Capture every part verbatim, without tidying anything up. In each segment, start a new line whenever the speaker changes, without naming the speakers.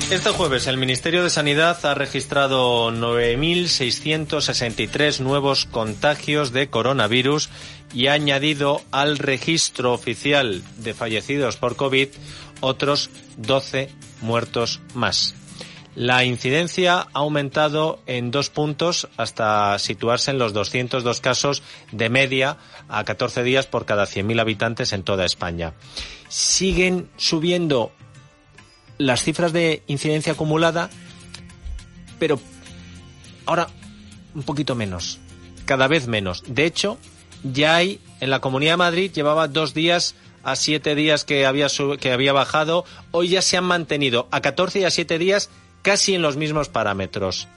Este jueves el Ministerio de Sanidad ha registrado nueve mil seiscientos sesenta y tres nuevos contagios de coronavirus y ha añadido al registro oficial de fallecidos por COVID otros doce muertos más. La incidencia ha aumentado en dos puntos hasta situarse en los doscientos dos casos de media a catorce días por cada cien mil habitantes en toda España. Siguen subiendo las cifras de incidencia acumulada, pero ahora un poquito menos, cada vez menos. De hecho, ya hay, en la Comunidad de Madrid llevaba dos días a siete días que había, sub, que había bajado, hoy ya se han mantenido a catorce y a siete días casi en los mismos parámetros.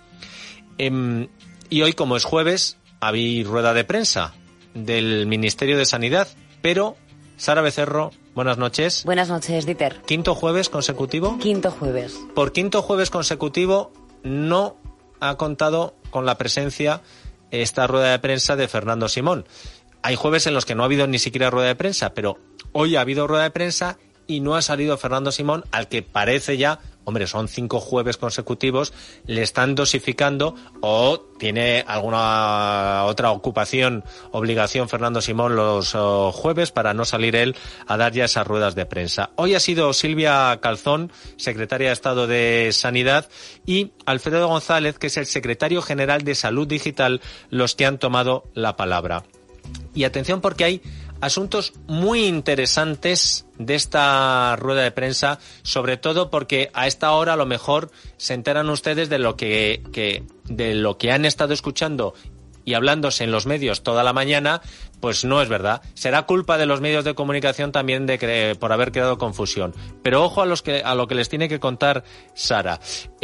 Eh, y hoy, como es jueves, había rueda de prensa del Ministerio de Sanidad, pero Sara Becerro, buenas noches.
Buenas noches, Dieter.
¿Quinto jueves consecutivo?
Quinto jueves.
Por quinto jueves consecutivo no ha contado con la presencia esta rueda de prensa de Fernando Simón. Hay jueves en los que no ha habido ni siquiera rueda de prensa, pero hoy ha habido rueda de prensa y no ha salido Fernando Simón, al que parece ya, hombre, son cinco jueves consecutivos, le están dosificando o tiene alguna otra ocupación, obligación Fernando Simón los uh, jueves para no salir él a dar ya esas ruedas de prensa. Hoy ha sido Silvia Calzón, secretaria de Estado de Sanidad, y Alfredo González, que es el secretario general de Salud Digital, los que han tomado la palabra. Y atención, porque hay asuntos muy interesantes de esta rueda de prensa, sobre todo porque a esta hora a lo mejor se enteran ustedes de lo que, que de lo que han estado escuchando y hablándose en los medios toda la mañana, pues no es verdad. Será culpa de los medios de comunicación también de que, por haber creado confusión. Pero ojo a los que a lo que les tiene que contar Sara.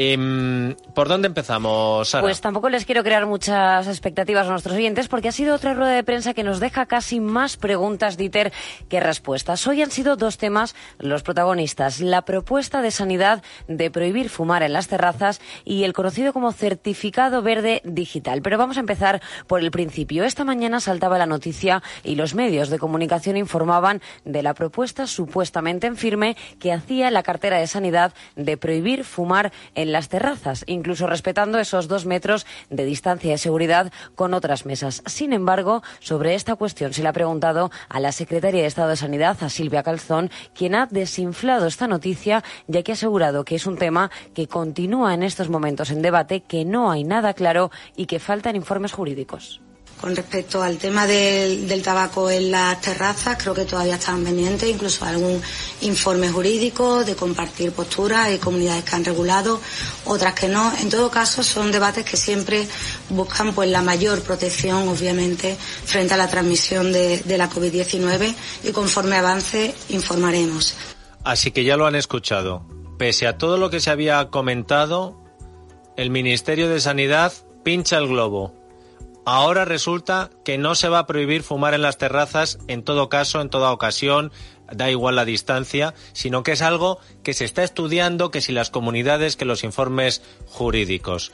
Eh, ¿Por dónde empezamos, Sara?
Pues tampoco les quiero crear muchas expectativas a nuestros oyentes, porque ha sido otra rueda de prensa que nos deja casi más preguntas, Dieter, que respuestas. Hoy han sido dos temas los protagonistas: la propuesta de Sanidad de prohibir fumar en las terrazas y el conocido como certificado verde digital. Pero vamos a empezar por el principio. Esta mañana saltaba la noticia y los medios de comunicación informaban de la propuesta supuestamente en firme que hacía la cartera de Sanidad de prohibir fumar en las terrazas, incluso respetando esos dos metros de distancia de seguridad con otras mesas. Sin embargo, sobre esta cuestión se le ha preguntado a la secretaria de Estado de Sanidad, a Silvia Calzón, quien ha desinflado esta noticia, ya que ha asegurado que es un tema que continúa en estos momentos en debate, que no hay nada claro y que faltan informes jurídicos.
Con respecto al tema del, del tabaco en las terrazas, creo que todavía están pendientes, incluso algún informe jurídico de compartir posturas. Hay comunidades que han regulado, otras que no. En todo caso, son debates que siempre buscan pues la mayor protección, obviamente, frente a la transmisión de, de la COVID diecinueve, y conforme avance informaremos.
Así que ya lo han escuchado. Pese a todo lo que se había comentado, el Ministerio de Sanidad pincha el globo. Ahora resulta que no se va a prohibir fumar en las terrazas en todo caso, en toda ocasión, da igual la distancia, sino que es algo que se está estudiando, que si las comunidades, que los informes jurídicos.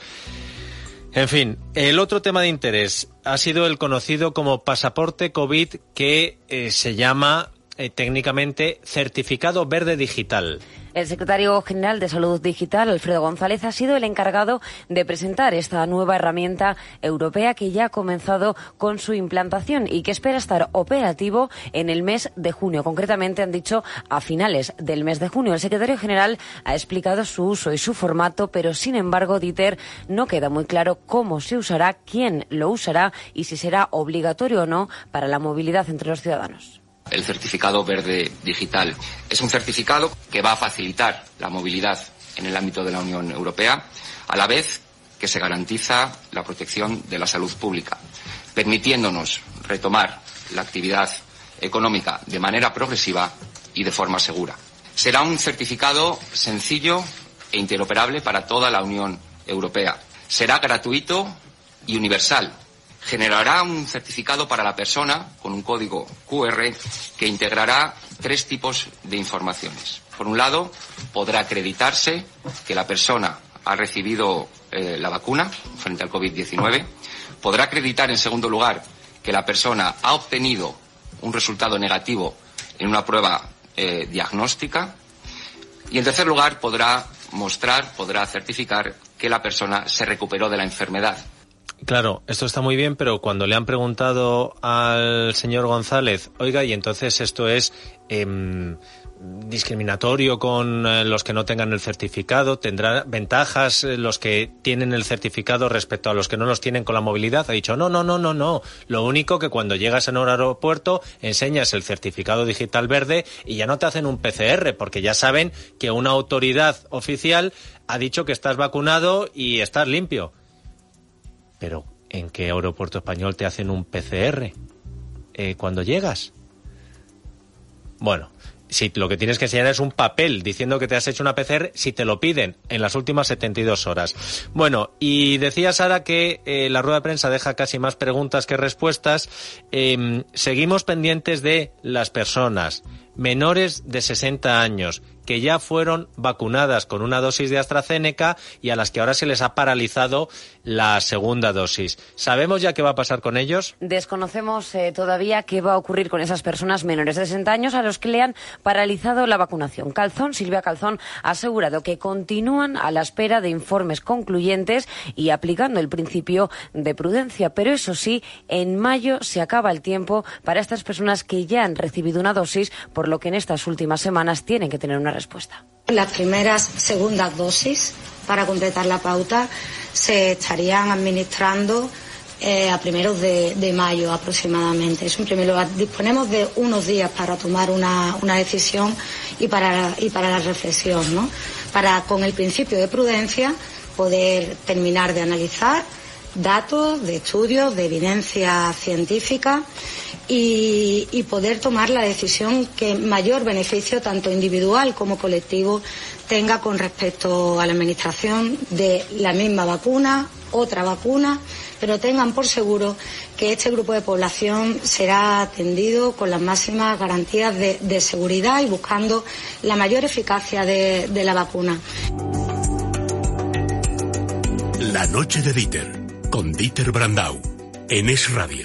En fin, el otro tema de interés ha sido el conocido como pasaporte COVID, que eh, se llama eh, técnicamente certificado verde digital.
El secretario general de Salud Digital, Alfredo González, ha sido el encargado de presentar esta nueva herramienta europea que ya ha comenzado con su implantación y que espera estar operativo en el mes de junio. Concretamente, han dicho a finales del mes de junio. El secretario general ha explicado su uso y su formato, pero sin embargo, Dieter, no queda muy claro cómo se usará, quién lo usará y si será obligatorio o no para la movilidad entre los ciudadanos.
El certificado verde digital es un certificado que va a facilitar la movilidad en el ámbito de la Unión Europea, a la vez que se garantiza la protección de la salud pública, permitiéndonos retomar la actividad económica de manera progresiva y de forma segura. Será un certificado sencillo e interoperable para toda la Unión Europea. Será gratuito y universal. Generará un certificado para la persona con un código cu erre que integrará tres tipos de informaciones. Por un lado, podrá acreditarse que la persona ha recibido eh, la vacuna frente al COVID diecinueve. Podrá acreditar, en segundo lugar, que la persona ha obtenido un resultado negativo en una prueba eh, diagnóstica. Y, en tercer lugar, podrá mostrar, podrá certificar que la persona se recuperó de la enfermedad.
Claro, esto está muy bien, pero cuando le han preguntado al señor González, oiga, y entonces esto es eh, discriminatorio con eh, los que no tengan el certificado, ¿tendrá ventajas eh, los que tienen el certificado respecto a los que no los tienen con la movilidad? Ha dicho, no, no, no, no, no. Lo único que cuando llegas en un aeropuerto enseñas el certificado digital verde y ya no te hacen un P C R, porque ya saben que una autoridad oficial ha dicho que estás vacunado y estás limpio. Pero, ¿en qué aeropuerto español te hacen un P C R eh, cuando llegas? Bueno, si lo que tienes que enseñar es un papel diciendo que te has hecho una P C R, si te lo piden en las últimas setenta y dos horas. Bueno, y decía Sara que eh, la rueda de prensa deja casi más preguntas que respuestas. Eh, seguimos pendientes de las personas menores de sesenta años que ya fueron vacunadas con una dosis de AstraZeneca y a las que ahora se les ha paralizado la segunda dosis. ¿Sabemos ya qué va a pasar con ellos?
Desconocemos eh, todavía qué va a ocurrir con esas personas menores de sesenta años a los que le han paralizado la vacunación. Calzón, Silvia Calzón, ha asegurado que continúan a la espera de informes concluyentes y aplicando el principio de prudencia. Pero eso sí, en mayo se acaba el tiempo para estas personas que ya han recibido una dosis, por lo que en estas últimas semanas tienen que tener una respuesta.
Las primeras segundas dosis para completar la pauta se estarían administrando eh, a primeros de, de mayo aproximadamente. Es un primer lugar. Disponemos de unos días para tomar una, una decisión y para, y para la reflexión, ¿no? Para, con el principio de prudencia, poder terminar de analizar datos, de estudios, de evidencia científica y, y poder tomar la decisión que mayor beneficio, tanto individual como colectivo, tenga con respecto a la administración de la misma vacuna, otra vacuna, pero tengan por seguro que este grupo de población será atendido con las máximas garantías de, de seguridad y buscando la mayor eficacia de, de la vacuna.
La noche de Dieter, con Dieter Brandau, en Es Radio.